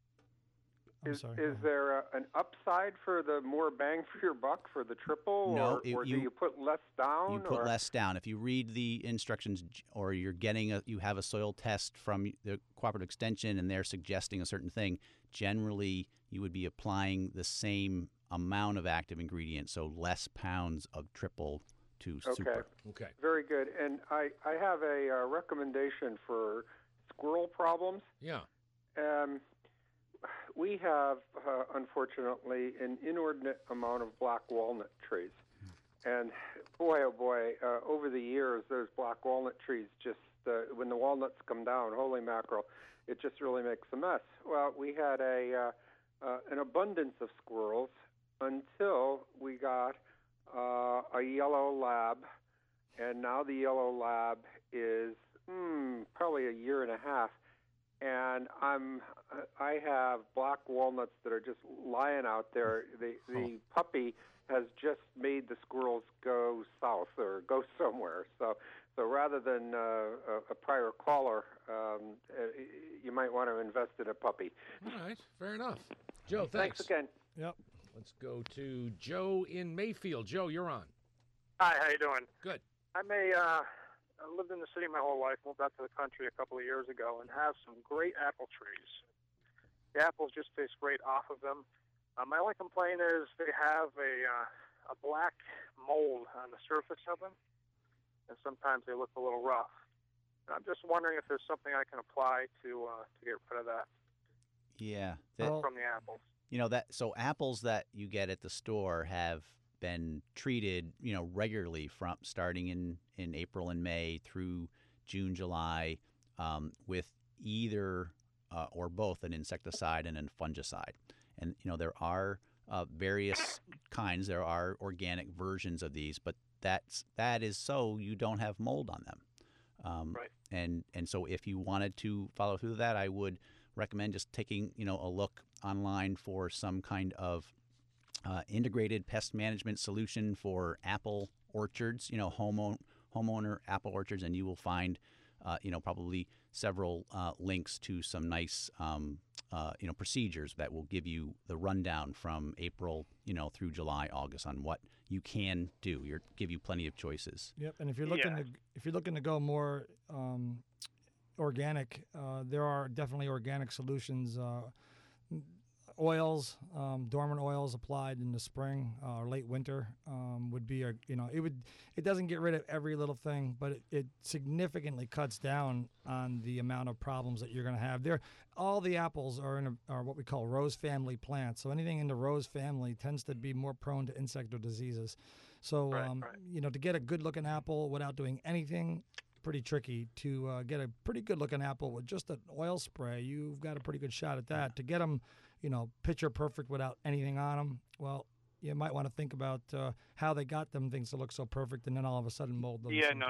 Speaker 14: Is there an upside for the more bang for your buck for the triple,
Speaker 3: no,
Speaker 14: or do you put less down?
Speaker 3: You put less down. If you read the instructions, or you have a soil test from the Cooperative Extension, and they're suggesting a certain thing, generally you would be applying the same amount of active ingredient, so less pounds of triple to super.
Speaker 1: Okay.
Speaker 14: Very good. And I have a recommendation for squirrel problems.
Speaker 1: Yeah.
Speaker 14: We have, unfortunately, an inordinate amount of black walnut trees. And boy, oh boy, over the years, those black walnut trees just, when the walnuts come down, holy mackerel, it just really makes a mess. Well, we had an abundance of squirrels until we got a yellow lab, and now the yellow lab is probably a year and a half, and I have black walnuts that are just lying out there. The puppy has just made the squirrels go south or go somewhere. So rather than a prior caller, you might want to invest in a puppy.
Speaker 1: All right, fair enough. Joe, thanks.
Speaker 14: Thanks again.
Speaker 2: Yep.
Speaker 1: Let's go to Joe in Mayfield. Joe, you're on.
Speaker 15: Hi, how you doing?
Speaker 1: Good.
Speaker 15: I lived in the city my whole life, moved out to the country a couple of years ago, and have some great apple trees. The apples just taste great off of them. My only complaint is they have a black mold on the surface of them, and sometimes they look a little rough. And I'm just wondering if there's something I can apply to get rid of that.
Speaker 3: Yeah.
Speaker 15: From the apples.
Speaker 3: So apples that you get at the store have been treated, regularly from starting in April and May through June, July, with either or both an insecticide and a fungicide. And there are various kinds. There are organic versions of these, but that is so you don't have mold on them.
Speaker 15: Right.
Speaker 3: And so if you wanted to follow through that, I would recommend just taking a look online for some kind of integrated pest management solution for apple orchards, homeowner apple orchards, and you will find probably several links to some nice, procedures that will give you the rundown from April, through July, August on what you can do. Give you plenty of choices.
Speaker 2: Yep, and if you're looking to go more organic, there are definitely organic solutions. Oils, dormant oils applied in the spring or late winter would be it doesn't get rid of every little thing, but it significantly cuts down on the amount of problems that you're going to have. All the apples are are what we call rose family plants. So anything in the rose family tends to be more prone to insect or diseases. So to get a good looking apple without doing anything, pretty tricky. To get a pretty good looking apple with just an oil spray, you've got a pretty good shot at that. To get them picture perfect without anything on them, well, you might want to think about how they got them things to look so perfect, and then all of a sudden mold them.
Speaker 15: Yeah, no.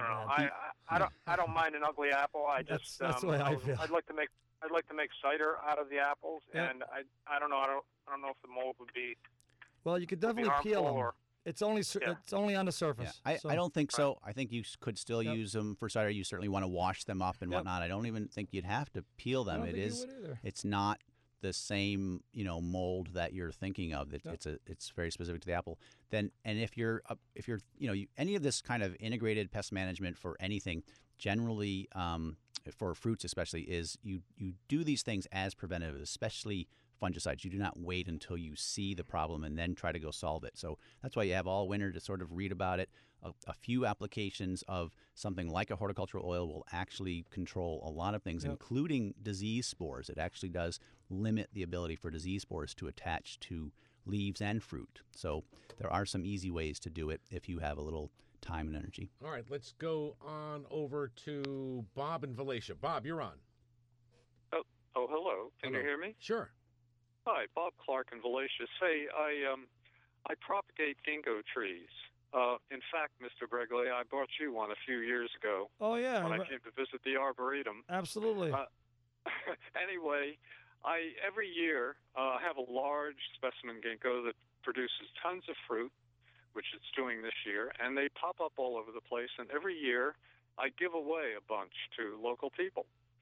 Speaker 15: I don't mind an ugly apple.
Speaker 2: That's the way I feel.
Speaker 15: I'd like to make cider out of the apples, and I don't know. I don't know if the mold would be.
Speaker 2: Well, you could definitely peel them. It's only on the surface.
Speaker 3: Yeah. I don't think so. I think you could still use them for cider. You certainly want to wash them up and whatnot. I don't even think you'd have to peel them. It's not the same mold that you're thinking of. It's very specific to the apple. And if you're any of this kind of integrated pest management for anything, generally for fruits especially, is you do these things as preventative, especially fungicides. You do not wait until you see the problem and then try to go solve it. So that's why you have all winter to sort of read about it. A few applications of something like a horticultural oil will actually control a lot of things, including disease spores. It actually does limit the ability for disease spores to attach to leaves and fruit. So there are some easy ways to do it if you have a little time and energy.
Speaker 1: All right, let's go on over to Bob in Valatia. Bob, you're on.
Speaker 16: Oh, hello. Can you hear me?
Speaker 1: Sure.
Speaker 16: Hi, Bob Clark in Valatia. Say, I propagate ginkgo trees. In fact, Mr. Bregley, I brought you one a few years ago.
Speaker 2: Oh, yeah.
Speaker 16: When I came to visit the Arboretum.
Speaker 2: Absolutely.
Speaker 16: Anyway, I every year have a large specimen ginkgo that produces tons of fruit, which it's doing this year, and they pop up all over the place. And every year, I give away a bunch to local people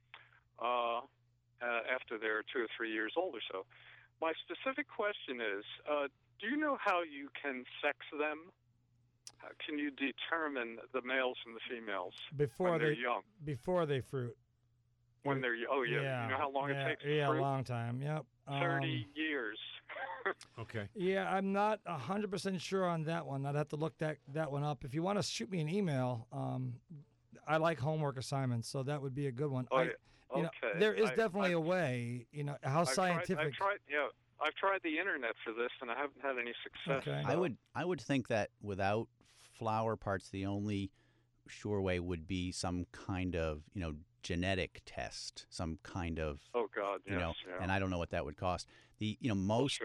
Speaker 16: after they're 2 or 3 years old or so. My specific question is, do you know how you can sex them? Can you determine the males from the females when they're young?
Speaker 2: Before they fruit.
Speaker 16: When they're you know how long it takes to fruit?
Speaker 2: Yeah, a long time. Yep.
Speaker 16: 30 years.
Speaker 1: Okay.
Speaker 2: Yeah, I'm not 100% sure on that one. I'd have to look that one up. If you want to shoot me an email, I like homework assignments, so that would be a good one. There is definitely a way. How scientific.
Speaker 16: I've tried the internet for this, and I haven't had any success.
Speaker 3: Okay. I would think that without flower parts, the only sure way would be some kind of genetic test, some kind of and I don't know what that would cost. The most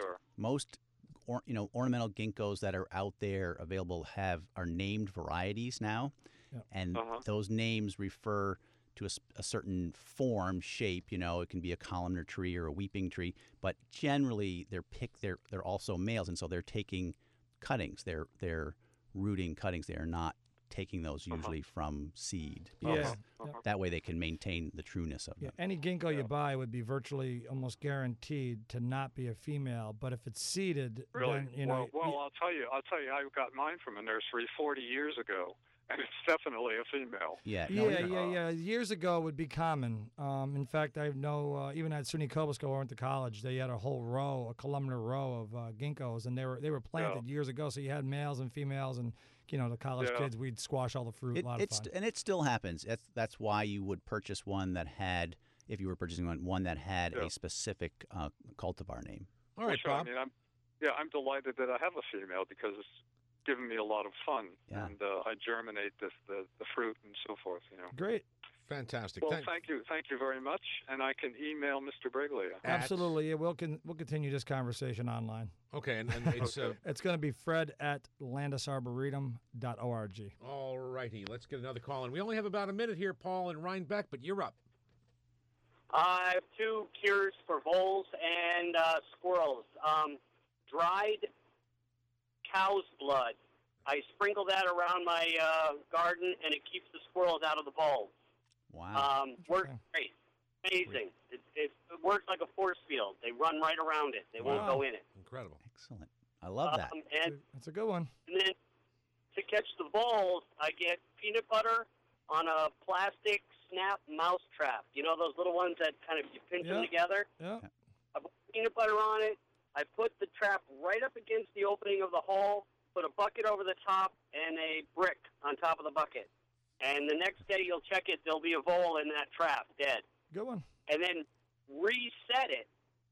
Speaker 3: ornamental ginkgos that are out there available are named varieties now, and those names refer to a certain form, shape. It can be a columnar tree or a weeping tree, but generally they're also males, and so they're taking cuttings. They're rooting cuttings. They are not taking those usually from seed. That way they can maintain the trueness of them.
Speaker 2: Any ginkgo you buy would be virtually almost guaranteed to not be a female, but if it's seeded,
Speaker 16: really?
Speaker 2: then
Speaker 16: I'll tell you, I got mine from a nursery 40 years ago. And it's definitely a female.
Speaker 2: Yeah. Years ago it would be common. In fact, I know even at SUNY Koblenz, where I went to college, they had a whole row, a columnar row of ginkgos, and they were planted years ago. So you had males and females, and the college kids, we'd squash all the fruit. A lot of fun.
Speaker 3: And it still happens. That's why you would purchase one that had, if you were purchasing one that had a specific cultivar name.
Speaker 1: All right, Bob.
Speaker 16: I mean, I'm delighted that I have a female because it's given me a lot of fun, and I germinate the fruit and so forth.
Speaker 2: Great,
Speaker 1: fantastic.
Speaker 16: Well, thank you very much, and I can email Mr. Brigley.
Speaker 2: Absolutely, yeah, we'll continue this conversation online.
Speaker 1: Okay, and it's
Speaker 2: it's going to be fred@landisarboretum.org.
Speaker 1: All righty, let's get another call, and we only have about a minute here, Paul in Rhinebeck, but you're up.
Speaker 17: I have 2 cures for voles and squirrels. Dried cow's blood. I sprinkle that around my garden, and it keeps the squirrels out of the bulbs.
Speaker 3: Wow.
Speaker 17: Works great. Amazing. It works like a force field. They run right around it. They won't go in it.
Speaker 1: Incredible.
Speaker 3: Excellent. I love that.
Speaker 17: And
Speaker 2: That's a good one.
Speaker 17: then to catch the voles, I get peanut butter on a plastic snap mouse trap. You know those little ones that kind of you pinch them together?
Speaker 2: Yeah.
Speaker 17: I put peanut butter on it. I put the trap right up against the opening of the hole, put a bucket over the top, and a brick on top of the bucket. And the next day you'll check it, there'll be a vole in that trap, dead.
Speaker 2: Good one.
Speaker 17: And then reset it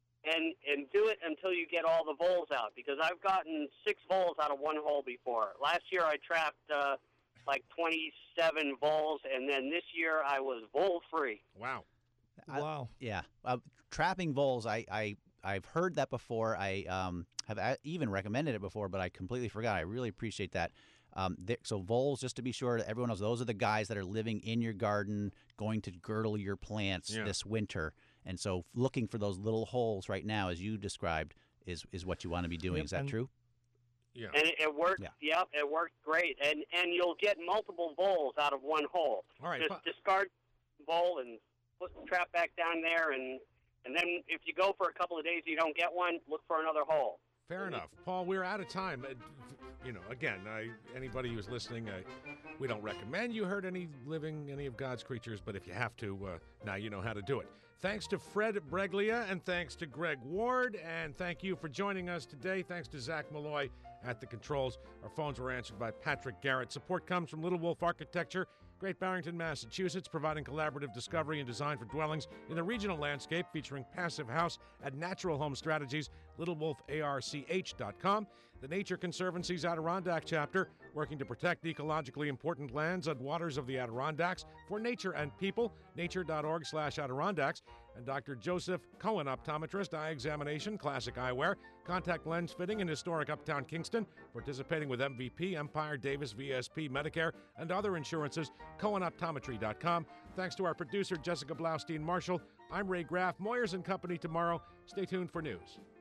Speaker 17: and do it until you get all the voles out, because I've gotten 6 voles out of one hole before. Last year I trapped like 27 voles, and then this year I was vole-free.
Speaker 1: Wow.
Speaker 2: Wow.
Speaker 3: Yeah. Trapping voles, I've heard that before. I have even recommended it before, but I completely forgot. I really appreciate that. So voles, just to be sure that everyone knows, those are the guys that are living in your garden, going to girdle your plants this winter. And so looking for those little holes right now, as you described, is what you want to be doing. Is that true?
Speaker 1: Yeah.
Speaker 17: And it worked. Yeah. It worked great. And you'll get multiple voles out of one hole.
Speaker 1: All right.
Speaker 17: Just discard the vole and put the trap back down there, and then if you go for a couple of days and you don't get one, look for another hole.
Speaker 1: Fair enough. Paul, we're out of time. Again, anybody who's listening, we don't recommend you hurt any of God's creatures, but if you have to, now you know how to do it. Thanks to Fred Breglia, and thanks to Greg Ward, and thank you for joining us today. Thanks to Zach Malloy at the controls. Our phones were answered by Patrick Garrett. Support comes from Little Wolf Architecture, Great Barrington, Massachusetts, providing collaborative discovery and design for dwellings in the regional landscape, featuring passive house and natural home strategies. LittleWolfARCH.com. The Nature Conservancy's Adirondack chapter, working to protect ecologically important lands and waters of the Adirondacks for nature and people. Nature.org/Adirondacks. And Dr. Joseph Cohen, optometrist, eye examination, classic eyewear, contact lens fitting in historic Uptown Kingston, participating with MVP, Empire, Davis, VSP, Medicare, and other insurances. CohenOptometry.com. Thanks to our producer, Jessica Blaustein Marshall. I'm Ray Graff. Moyers and Company tomorrow. Stay tuned for news.